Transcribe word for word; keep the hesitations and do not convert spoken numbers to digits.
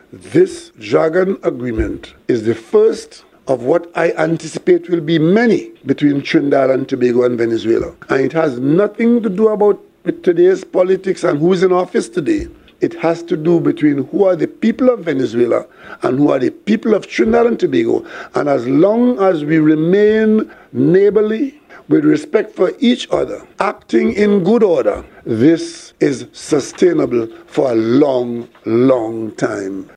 This Dragon Agreement is the first of what I anticipate will be many between Trinidad and Tobago and Venezuela. And it has nothing to do about today's politics and who's in office today. It has to do between who are the people of Venezuela and who are the people of Trinidad and Tobago. And as long as we remain neighborly, with respect for each other, acting in good order, this is sustainable for a long, long time.